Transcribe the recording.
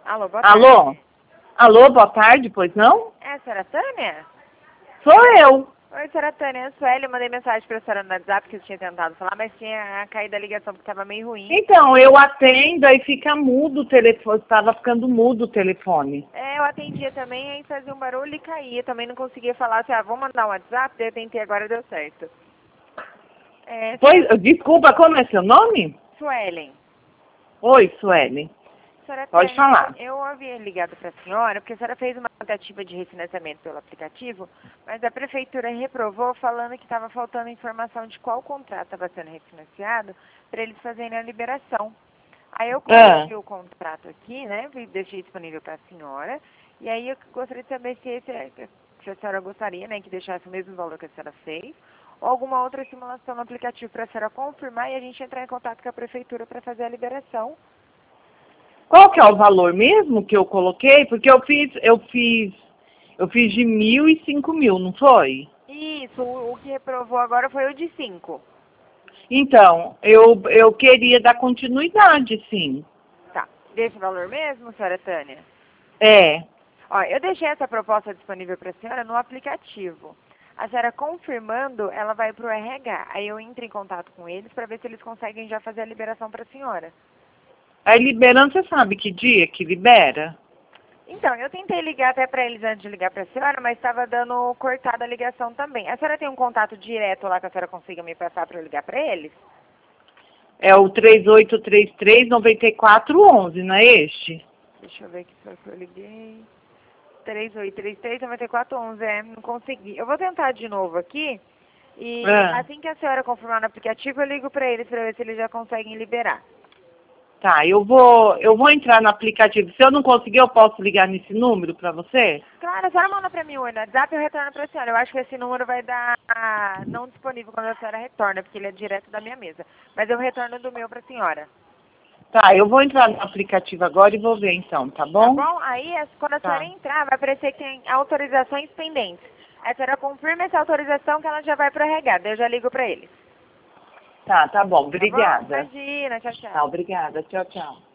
Alô, boa tarde. Alô? Alô, boa tarde, pois não? É a senhora Tânia? Sou eu. Oi, senhora Tânia, eu sou Sueli, eu mandei mensagem pra senhora no WhatsApp que eu tinha tentado falar, mas tinha caído a ligação porque estava meio ruim. Então, eu atendo e fica mudo o telefone, estava ficando mudo o telefone. É, eu atendia também, aí fazia um barulho e caía, também não conseguia falar assim, vou mandar um WhatsApp, daí eu tentei agora deu certo. É, Pois, desculpa, como é seu nome? Suelen. Oi, Sueli. Senhora Pode Tânia, falar. eu havia ligado para a senhora, porque a senhora fez uma tentativa de refinanciamento pelo aplicativo, mas a prefeitura reprovou falando que estava faltando informação de qual contrato estava sendo refinanciado para eles fazerem a liberação. Aí eu coloquei o contrato aqui, né, deixei disponível para a senhora, e aí eu gostaria de saber se a senhora gostaria, né, que deixasse o mesmo valor que a senhora fez, ou alguma outra simulação no aplicativo para a senhora confirmar e a gente entrar em contato com a prefeitura para fazer a liberação. Qual que é o valor mesmo que eu coloquei? Porque eu fiz de 1.000 e 5.000, não foi? Isso, o que reprovou agora foi o de 5. Então, eu queria dar continuidade, sim. Tá. Desse valor mesmo, senhora Tânia? É. Ó, eu deixei essa proposta disponível para a senhora no aplicativo. A senhora confirmando, ela vai para o RH. Aí eu entro em contato com eles para ver se eles conseguem já fazer a liberação para a senhora. Aí liberando, você sabe que dia que libera? Então, eu tentei ligar até para eles antes de ligar para a senhora, mas estava dando cortada a ligação também. A senhora tem um contato direto lá que a senhora consiga me passar para eu ligar para eles? É o 3833-9411, não é este? Deixa eu ver aqui se eu liguei. 3833-9411, não consegui. Eu vou tentar de novo aqui e assim que a senhora confirmar no aplicativo, eu ligo para eles para ver se eles já conseguem liberar. Tá, eu vou entrar no aplicativo. Se eu não conseguir, eu posso ligar nesse número para você? Claro, a senhora manda para mim o WhatsApp e eu retorno para a senhora. Eu acho que esse número vai dar não disponível quando a senhora retorna, porque ele é direto da minha mesa. Mas eu retorno do meu para a senhora. Tá, eu vou entrar no aplicativo agora e vou ver então, tá bom? Tá bom? Aí, quando a senhora Tá. entrar, vai aparecer que tem autorizações pendentes. A senhora confirma essa autorização que ela já vai para o RH. Daí eu já ligo para eles. Tá bom. Tá bom? Obrigada. Imagina, tchau, tchau. Tá, obrigada. Tchau, tchau.